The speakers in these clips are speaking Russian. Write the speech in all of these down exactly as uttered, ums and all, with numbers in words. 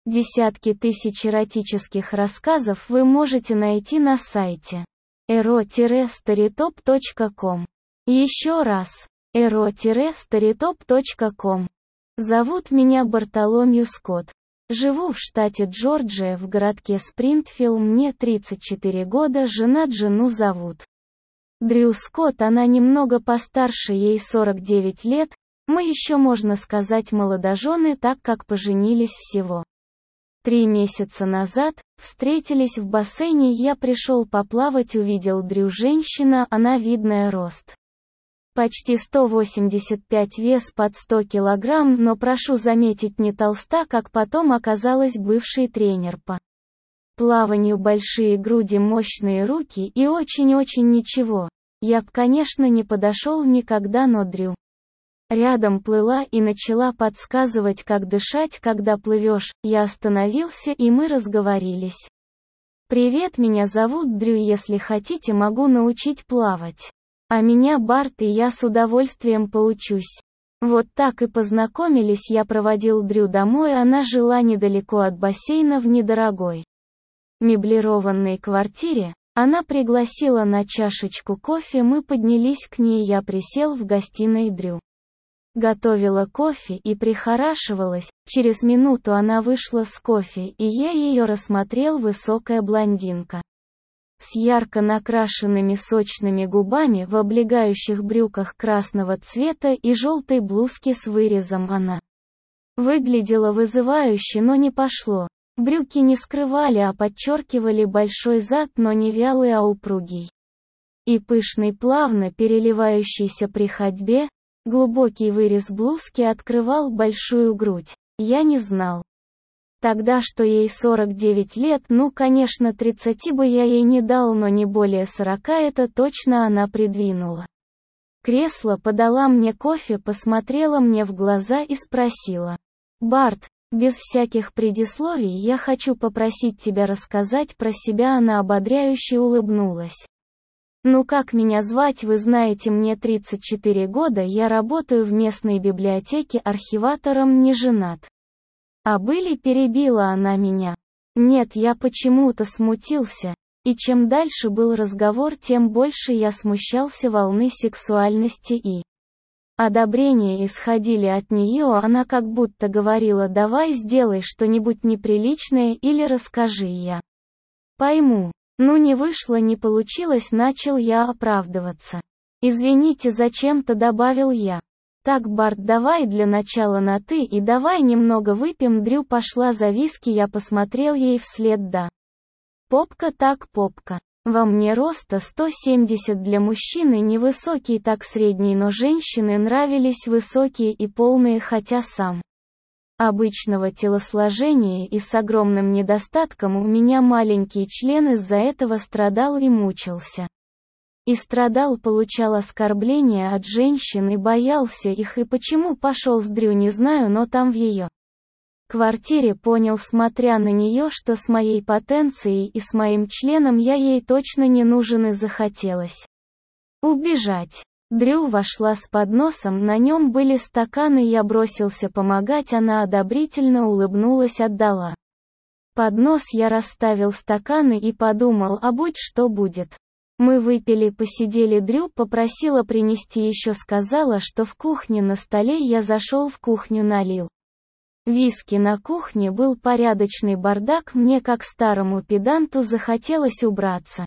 Десятки тысяч эротических рассказов вы можете найти на сайте эро старитоп точка ком. Еще раз, эро старитоп точка ком. Зовут меня Бартоломью Скотт. Живу в штате Джорджия в городке Спрингфилд, мне тридцать четыре года, женат, жену зовут Дрю Скотт, она немного постарше, ей сорок девять лет, мы еще, можно сказать, молодожены, так как поженились всего три месяца назад, встретились в бассейне, я пришел поплавать, увидел Дрю, женщина, она видная, рост почти сто восемьдесят пять, вес под сто килограмм, но прошу заметить, не толста, как потом оказалось, бывший тренер по плаванию, большие груди, мощные руки и очень-очень ничего. Я б, конечно, не подошел никогда, но Дрю рядом плыла и начала подсказывать, как дышать, когда плывешь. Я остановился, и мы разговорились. «Привет, меня зовут Дрю, если хотите, могу научить плавать. А меня Барт, и я с удовольствием поучусь». Вот так и познакомились, я проводил Дрю домой, она жила недалеко от бассейна в недорогой меблированной квартире. Она пригласила на чашечку кофе, мы поднялись к ней, я присел в гостиной, Дрю готовила кофе и прихорашивалась. Через минуту она вышла с кофе, и я ее рассмотрел, высокая блондинка с ярко накрашенными сочными губами, в облегающих брюках красного цвета и желтой блузке с вырезом. Она выглядела вызывающе, но не пошло. Брюки не скрывали, а подчеркивали большой зад, но не вялый, а упругий и пышный, плавно переливающийся при ходьбе. Глубокий вырез блузки открывал большую грудь. Я не знал тогда, что ей сорок девять лет, ну, конечно, тридцати бы я ей не дал, но не более сорока, это точно. Она придвинула кресло, подала мне кофе, посмотрела мне в глаза и спросила: «Барт, без всяких предисловий, я хочу попросить тебя рассказать про себя». Она ободряюще улыбнулась. «Ну, как меня звать, вы знаете, мне тридцать четыре года, я работаю в местной библиотеке архиватором, не женат». «А были?» — перебила она меня. Нет, я почему-то смутился, и чем дальше был разговор, тем больше я смущался. Волны сексуальности и одобрения исходили от нее, она как будто говорила: «Давай сделай что-нибудь неприличное или расскажи, я пойму». Ну, не вышло, не получилось, начал я оправдываться. «Извините», зачем-то добавил я. «Так, Барт, давай для начала на «ты» и давай немного выпьем». Дрю пошла за виски, я посмотрел ей вслед. Да. Попка так попка. Во мне роста сто семьдесят, для мужчины невысокий, так средний, но женщины нравились высокие и полные, хотя сам обычного телосложения и с огромным недостатком, у меня маленький член, из-за этого страдал и мучился. И страдал, получал оскорбления от женщин и боялся их, и почему пошел с Дрю, не знаю, но там в ее квартире понял, смотря на нее, что с моей потенцией и с моим членом я ей точно не нужен, и захотелось убежать. Дрю вошла с подносом, на нем были стаканы, я бросился помогать, она одобрительно улыбнулась, отдала поднос, я расставил стаканы и подумал: а будь что будет. Мы выпили, посидели, Дрю попросила принести еще, сказала, что в кухне на столе, я зашел в кухню, налил виски. На кухне был порядочный бардак, мне как старому педанту захотелось убраться.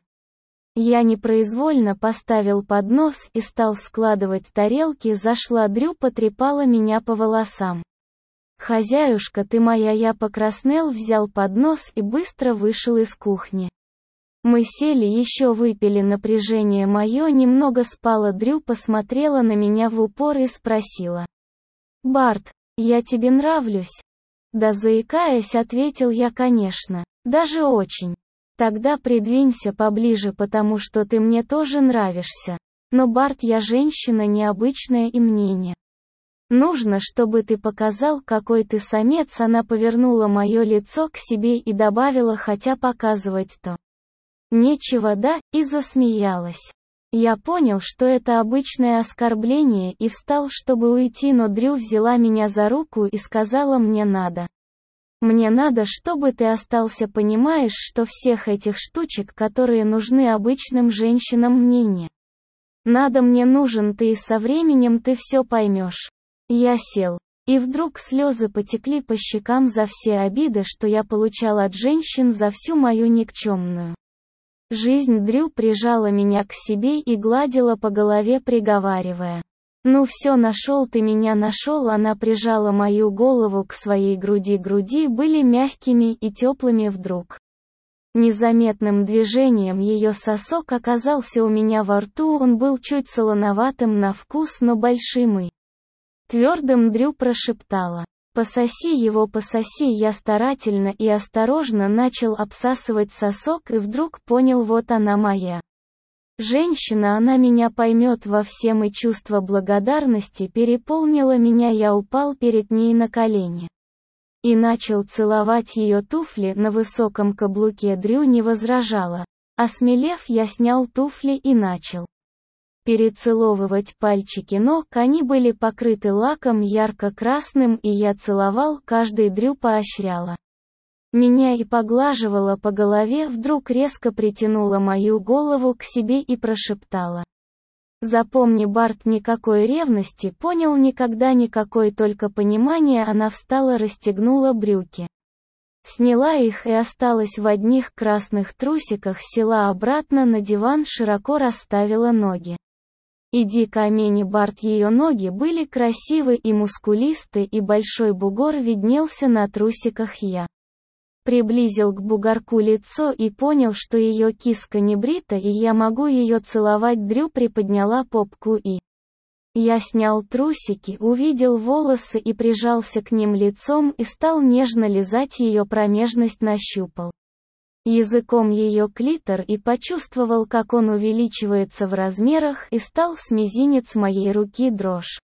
Я непроизвольно поставил поднос и стал складывать тарелки. Зашла Дрю, потрепала меня по волосам. «Хозяюшка, ты моя!» Я покраснел, взял поднос и быстро вышел из кухни. Мы сели, еще выпили, напряжение мое немного спало. Дрю посмотрела на меня в упор и спросила: «Барт, я тебе нравлюсь?» «Да», заикаясь, ответил я, «конечно, даже очень». «Тогда придвинься поближе, потому что ты мне тоже нравишься». «Но, Барт, я женщина необычная, и мне не нужно, чтобы ты показал, какой ты самец». Она повернула мое лицо к себе и добавила: «Хотя показывать-то нечего, да?» и засмеялась. Я понял, что это обычное оскорбление, и встал, чтобы уйти, но Дрю взяла меня за руку и сказала: «Мне надо Мне надо, чтобы ты остался, понимаешь, что всех этих штучек, которые нужны обычным женщинам, мне не надо, мне нужен ты, и со временем ты все поймешь. Я сел. И вдруг слезы потекли по щекам за все обиды, что я получал от женщин за всю мою никчемную жизнь. Дрю прижала меня к себе и гладила по голове, приговаривая: «Ну все, нашел ты меня, нашел». Она прижала мою голову к своей груди. Груди были мягкими и теплыми. Вдруг незаметным движением ее сосок оказался у меня во рту. Он был чуть солоноватым на вкус, но большим и твердым. Дрю прошептала: «Пососи его, пососи». Я старательно и осторожно начал обсасывать сосок и вдруг понял: вот она моя женщина, она меня поймет во всем, и чувство благодарности переполнило меня. Я упал перед ней на колени и начал целовать ее туфли на высоком каблуке. Дрю не возражала. Осмелев, я снял туфли и начал перецеловывать пальчики ног. Они были покрыты лаком ярко-красным, и я целовал каждый. Дрю поощряла меня и поглаживала по голове. Вдруг резко притянула мою голову к себе и прошептала: «Запомни, Барт, никакой ревности, понял, никогда никакой, только понимание». Она встала, расстегнула брюки, сняла их и осталась в одних красных трусиках, села обратно на диван, широко расставила ноги. «Иди ко мне, Барт». Ее ноги были красивы и мускулисты, и большой бугор виднелся на трусиках. Я приблизил к бугорку лицо и понял, что ее киска не брита, и я могу ее целовать. Дрю приподняла попку, и я снял трусики, увидел волосы и прижался к ним лицом и стал нежно лизать ее промежность, нащупал языком ее клитор и почувствовал, как он увеличивается в размерах, и стал с мизинец моей руки. Дрожь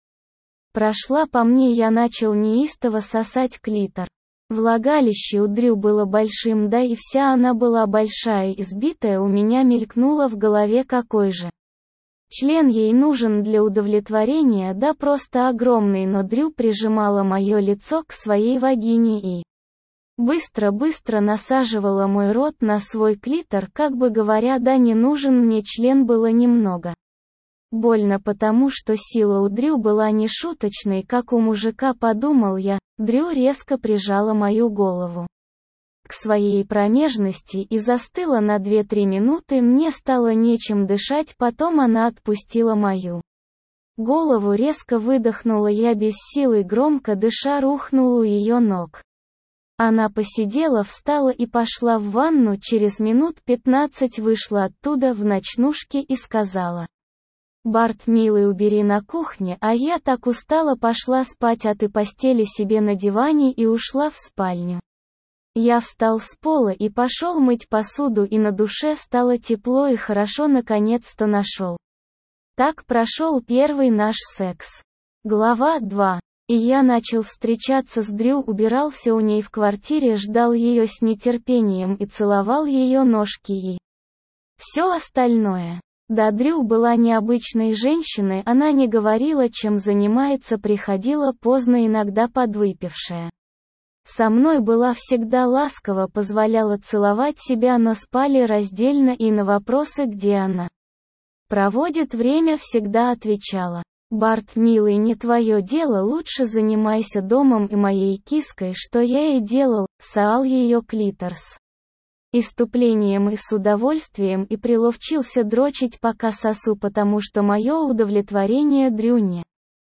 прошла по мне, я начал неистово сосать клитор. Влагалище у Дрю было большим, да и вся она была большая, избитая. У меня мелькнуло в голове, какой же член ей нужен для удовлетворения, да просто огромный. Но Дрю прижимала мое лицо к своей вагине и быстро-быстро насаживала мой рот на свой клитор, как бы говоря: да, не нужен мне член. Было немного больно, потому что сила у Дрю была не шуточной, как у мужика, подумал я. Дрю резко прижала мою голову к своей промежности и застыла на две-три минуты. Мне стало нечем дышать, потом она отпустила мою голову, резко выдохнула. Я без силы, громко дыша, рухнул у ее ног. Она посидела, встала и пошла в ванну. Через минут пятнадцать вышла оттуда в ночнушке и сказала: «Барт, милый, убери на кухне». А я так устала, пошла спать от и постели себе на диване и ушла в спальню. Я встал с пола и пошел мыть посуду, и на душе стало тепло и хорошо, наконец-то нашел. Так прошел первый наш секс. Глава два. И я начал встречаться с Дрю, убирался у ней в квартире, ждал ее с нетерпением и целовал ее ножки и все остальное. Да, Дрю была необычной женщиной, она не говорила, чем занимается, приходила поздно, иногда подвыпившая. Со мной была всегда ласкова, позволяла целовать себя, но спали раздельно, и на вопросы, где она проводит время, всегда отвечала: «Барт, милый, не твое дело, лучше занимайся домом и моей киской». Что я и делал, саал ее клитор с иступлением и с удовольствием, и приловчился дрочить, пока сосу, потому что мое удовлетворение Дрю не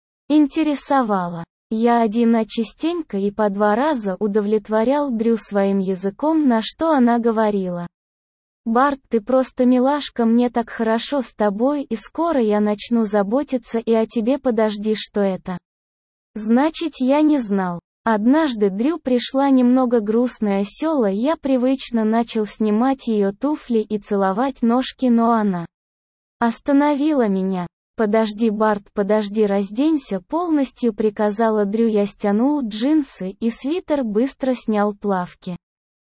интересовало. Я один, а частенько и по два раза удовлетворял Дрю своим языком, на что она говорила: «Барт, ты просто милашка, мне так хорошо с тобой, и скоро я начну заботиться и о тебе». Подожди, что это значит? Я не знал. Однажды Дрю пришла немного грустная села, я привычно начал снимать ее туфли и целовать ножки, но она остановила меня. «Подожди, Барт, подожди, разденься полностью», приказала Дрю. Я стянул джинсы и свитер, быстро снял плавки.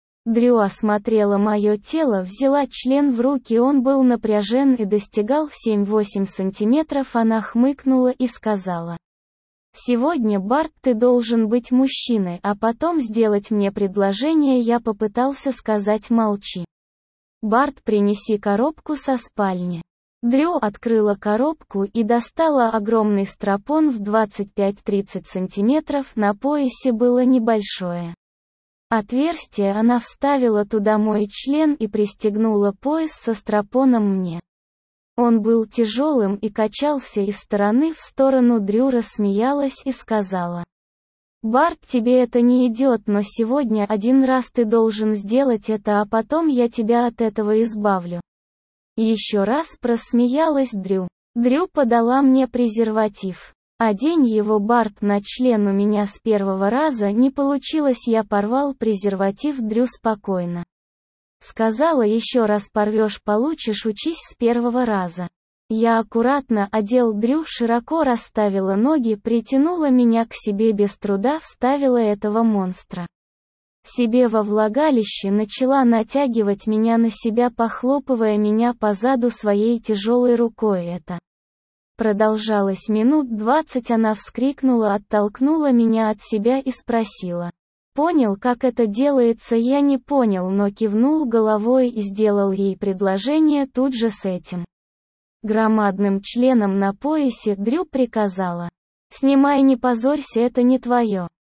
Дрю осмотрела мое тело, взяла член в руки, он был напряжен и достигал семь-восемь сантиметров. Она хмыкнула и сказала: Сегодня, Барт, ты должен быть мужчиной, а потом сделать мне предложение. Я попытался сказать молчи. Барт, принеси коробку со спальни. Дрю открыла коробку и достала огромный стропон в двадцать пять-тридцать сантиметров, на поясе было небольшое отверстие, она вставила туда мой член и пристегнула пояс со стропоном мне. Он был тяжелым и качался из стороны в сторону. Дрю рассмеялась и сказала: «Барт, тебе это не идет, но сегодня один раз ты должен сделать это, а потом я тебя от этого избавлю». Еще раз просмеялась Дрю. Дрю подала мне презерватив. «Одень его, Барт, на член». У меня с первого раза не получилось, я порвал презерватив. Дрю спокойно сказала: «Еще раз порвешь, получишь, учись с первого раза». Я аккуратно одел Дрю, широко расставила ноги, притянула меня к себе, без труда вставила этого монстра себе во влагалище, начала натягивать меня на себя, похлопывая меня по заду своей тяжелой рукой. Это продолжалось минут двадцать. Она вскрикнула, оттолкнула меня от себя и спросила: «Понял, как это делается?» Я не понял, но кивнул головой и сделал ей предложение тут же с этим громадным членом на поясе. Дрю приказала: «Снимай, не позорься, это не твое».